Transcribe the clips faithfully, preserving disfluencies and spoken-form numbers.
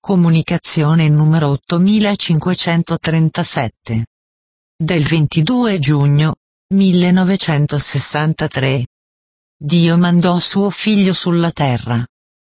Comunicazione numero ottomilacinquecentotrentasette. Del ventidue giugno millenovecentosessantatré. Dio mandò suo figlio sulla terra.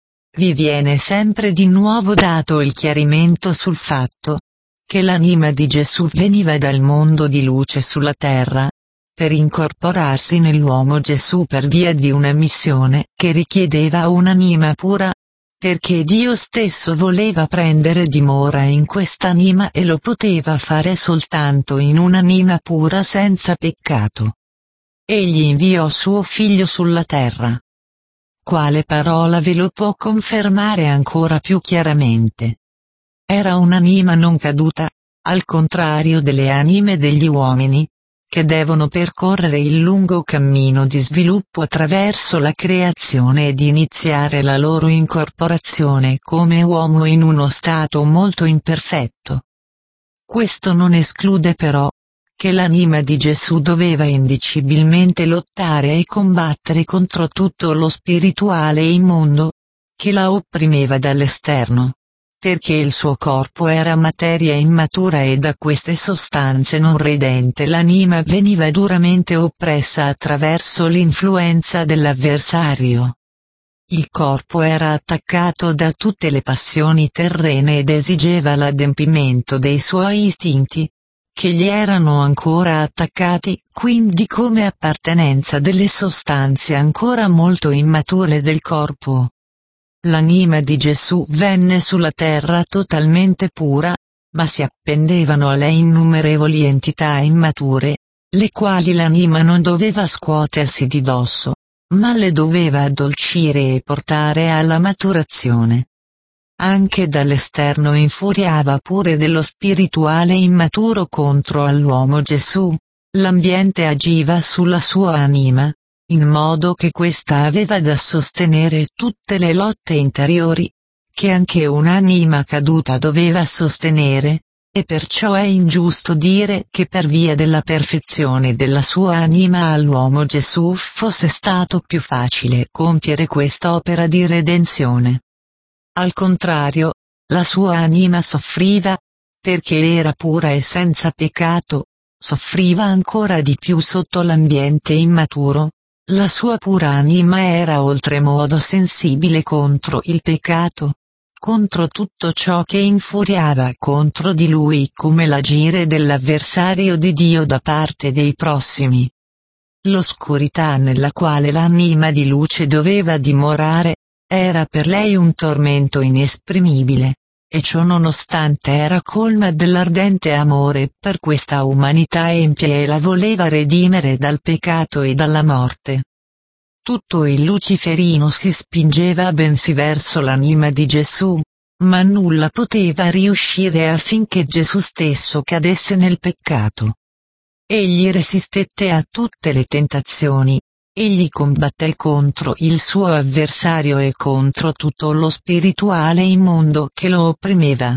Vi viene sempre di nuovo dato il chiarimento sul fatto che l'anima di Gesù veniva dal mondo di luce sulla terra, per incorporarsi nell'uomo Gesù per via di una missione che richiedeva un'anima pura, perché Dio stesso voleva prendere dimora in quest'anima e lo poteva fare soltanto in un'anima pura senza peccato. Egli inviò suo figlio sulla terra. Quale parola ve lo può confermare ancora più chiaramente? Era un'anima non caduta, al contrario delle anime degli uomini, che devono percorrere il lungo cammino di sviluppo attraverso la creazione ed iniziare la loro incorporazione come uomo in uno stato molto imperfetto. Questo non esclude però che l'anima di Gesù doveva indicibilmente lottare e combattere contro tutto lo spirituale immondo che la opprimeva dall'esterno, perché il suo corpo era materia immatura e da queste sostanze non redente l'anima veniva duramente oppressa attraverso l'influenza dell'avversario. Il corpo era attaccato da tutte le passioni terrene ed esigeva l'adempimento dei suoi istinti, che gli erano ancora attaccati quindi come appartenenza delle sostanze ancora molto immature del corpo. L'anima di Gesù venne sulla terra totalmente pura, ma si appendevano a lei innumerevoli entità immature, le quali l'anima non doveva scuotersi di dosso, ma le doveva addolcire e portare alla maturazione. Anche dall'esterno infuriava pure dello spirituale immaturo contro all'uomo Gesù, l'ambiente agiva sulla sua anima, in modo che questa aveva da sostenere tutte le lotte interiori, che anche un'anima caduta doveva sostenere, e perciò è ingiusto dire che per via della perfezione della sua anima all'uomo Gesù fosse stato più facile compiere quest'opera di redenzione. Al contrario, la sua anima soffriva, perché era pura e senza peccato, soffriva ancora di più sotto l'ambiente immaturo. La sua pura anima era oltremodo sensibile contro il peccato, contro tutto ciò che infuriava contro di lui come l'agire dell'avversario di Dio da parte dei prossimi. L'oscurità nella quale l'anima di luce doveva dimorare, era per lei un tormento inesprimibile, e ciò nonostante era colma dell'ardente amore per questa umanità empia e la voleva redimere dal peccato e dalla morte. Tutto il luciferino si spingeva bensì verso l'anima di Gesù, ma nulla poteva riuscire affinché Gesù stesso cadesse nel peccato. Egli resistette a tutte le tentazioni, egli combatté contro il suo avversario e contro tutto lo spirituale immondo che lo opprimeva.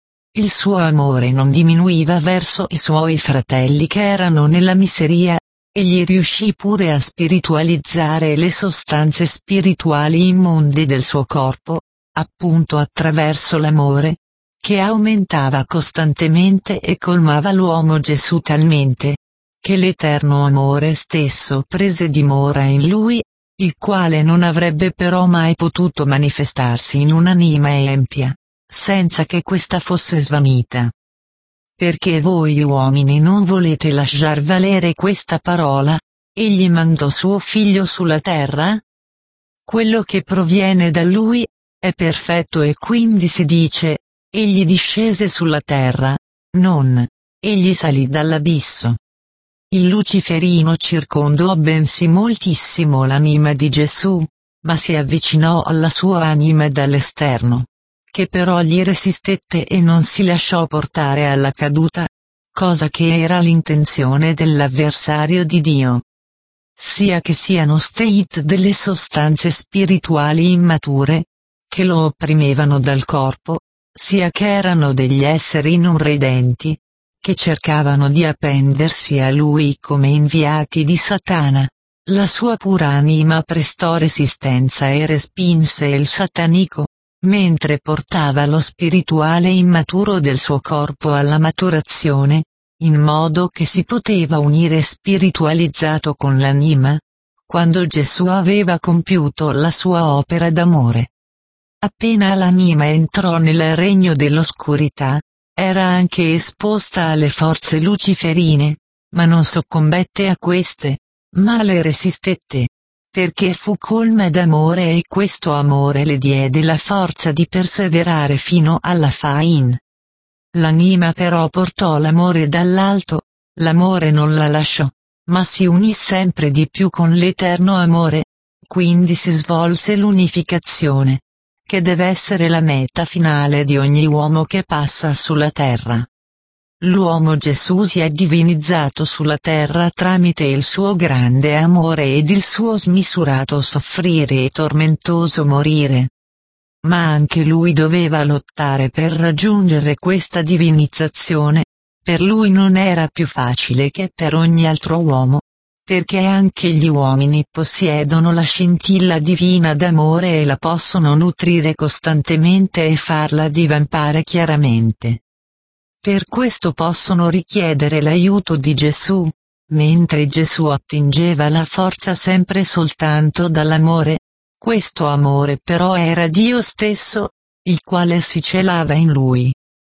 Il suo amore non diminuiva verso i suoi fratelli che erano nella miseria, egli riuscì pure a spiritualizzare le sostanze spirituali immonde del suo corpo, appunto attraverso l'amore, che aumentava costantemente e colmava l'uomo Gesù talmente, che l'eterno amore stesso prese dimora in lui, il quale non avrebbe però mai potuto manifestarsi in un'anima empia, senza che questa fosse svanita. Perché voi uomini non volete lasciar valere questa parola, egli mandò suo figlio sulla terra? Quello che proviene da lui è perfetto e quindi si dice, egli discese sulla terra, non, egli salì dall'abisso. Il luciferino circondò bensì moltissimo l'anima di Gesù, ma si avvicinò alla sua anima dall'esterno, che però gli resistette e non si lasciò portare alla caduta, cosa che era l'intenzione dell'avversario di Dio. Sia che siano state delle sostanze spirituali immature, che lo opprimevano dal corpo, sia che erano degli esseri non redenti, che cercavano di appendersi a lui come inviati di Satana. La sua pura anima prestò resistenza e respinse il satanico, mentre portava lo spirituale immaturo del suo corpo alla maturazione, in modo che si poteva unire spiritualizzato con l'anima, quando Gesù aveva compiuto la sua opera d'amore. Appena l'anima entrò nel regno dell'oscurità, era anche esposta alle forze luciferine, ma non soccombette a queste, ma le resistette, perché fu colma d'amore e questo amore le diede la forza di perseverare fino alla fine. L'anima però portò l'amore dall'alto, l'amore non la lasciò, ma si unì sempre di più con l'eterno amore, quindi si svolse l'unificazione, che deve essere la meta finale di ogni uomo che passa sulla terra. L'uomo Gesù si è divinizzato sulla terra tramite il suo grande amore ed il suo smisurato soffrire e tormentoso morire. Ma anche lui doveva lottare per raggiungere questa divinizzazione, per lui non era più facile che per ogni altro uomo, perché anche gli uomini possiedono la scintilla divina d'amore e la possono nutrire costantemente e farla divampare chiaramente. Per questo possono richiedere l'aiuto di Gesù, mentre Gesù attingeva la forza sempre soltanto dall'amore. Questo amore però era Dio stesso, il quale si celava in lui.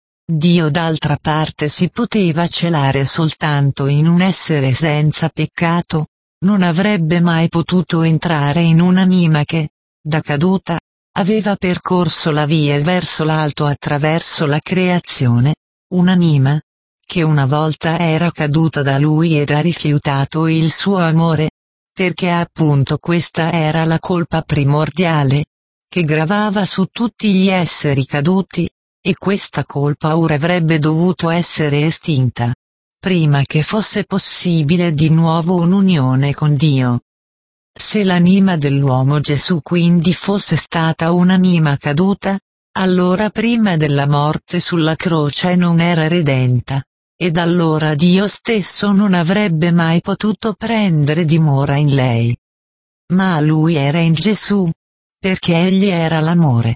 Dio d'altra parte si poteva celare soltanto in un essere senza peccato, non avrebbe mai potuto entrare in un'anima che, da caduta, aveva percorso la via verso l'alto attraverso la creazione, un'anima, che una volta era caduta da lui ed ha rifiutato il suo amore, perché appunto questa era la colpa primordiale, che gravava su tutti gli esseri caduti, e questa colpa ora avrebbe dovuto essere estinta, prima che fosse possibile di nuovo un'unione con Dio. Se l'anima dell'uomo Gesù quindi fosse stata un'anima caduta, allora prima della morte sulla croce non era redenta. Ed allora Dio stesso non avrebbe mai potuto prendere dimora in lei. Ma lui era in Gesù, perché egli era l'amore.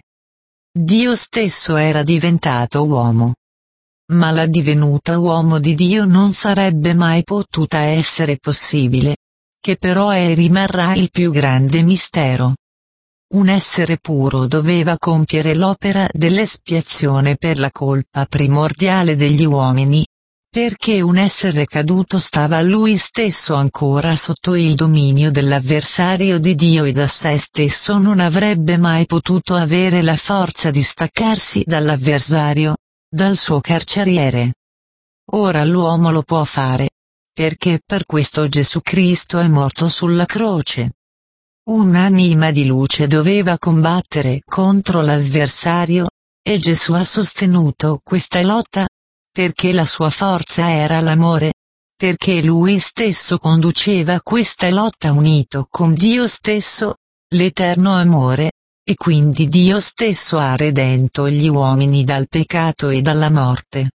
Dio stesso era diventato uomo. Ma la divenuta uomo di Dio non sarebbe mai potuta essere possibile, che però è e rimarrà il più grande mistero. Un essere puro doveva compiere l'opera dell'espiazione per la colpa primordiale degli uomini, perché un essere caduto stava lui stesso ancora sotto il dominio dell'avversario di Dio e da sé stesso non avrebbe mai potuto avere la forza di staccarsi dall'avversario, dal suo carceriere. Ora l'uomo lo può fare, perché per questo Gesù Cristo è morto sulla croce. Un'anima di luce doveva combattere contro l'avversario, e Gesù ha sostenuto questa lotta, perché la sua forza era l'amore, perché lui stesso conduceva questa lotta unito con Dio stesso, l'eterno amore, e quindi Dio stesso ha redento gli uomini dal peccato e dalla morte.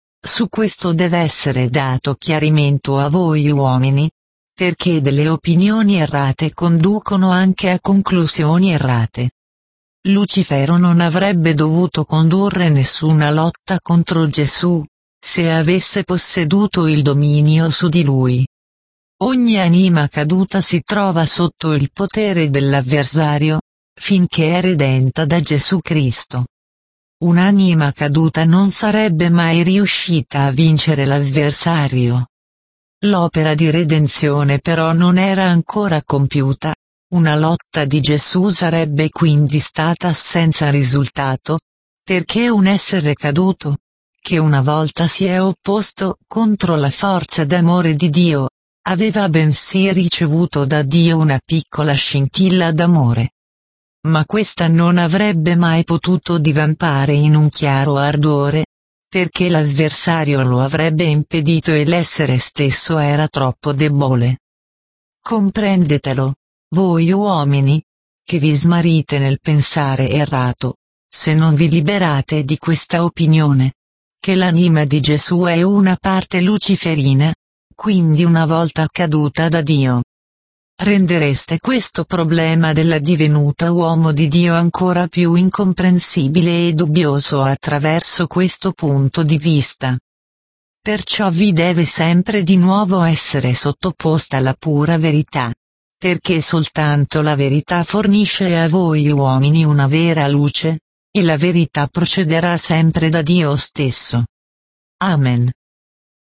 Su questo deve essere dato chiarimento a voi uomini, perché delle opinioni errate conducono anche a conclusioni errate. Lucifero non avrebbe dovuto condurre nessuna lotta contro Gesù, se avesse posseduto il dominio su di lui. Ogni anima caduta si trova sotto il potere dell'avversario, finché è redenta da Gesù Cristo. Un'anima caduta non sarebbe mai riuscita a vincere l'avversario. L'opera di redenzione però non era ancora compiuta. Una lotta di Gesù sarebbe quindi stata senza risultato, perché un essere caduto, che una volta si è opposto contro la forza d'amore di Dio, aveva bensì ricevuto da Dio una piccola scintilla d'amore. Ma questa non avrebbe mai potuto divampare in un chiaro ardore, perché l'avversario lo avrebbe impedito e l'essere stesso era troppo debole. Comprendetelo, voi uomini, che vi smarrite nel pensare errato, se non vi liberate di questa opinione, che l'anima di Gesù è una parte luciferina, quindi una volta caduta da Dio. rendereste questo problema della divenuta uomo di Dio ancora più incomprensibile e dubbioso attraverso questo punto di vista. Perciò vi deve sempre di nuovo essere sottoposta la pura verità. Perché soltanto la verità fornisce a voi uomini una vera luce, e la verità procederà sempre da Dio stesso. Amen.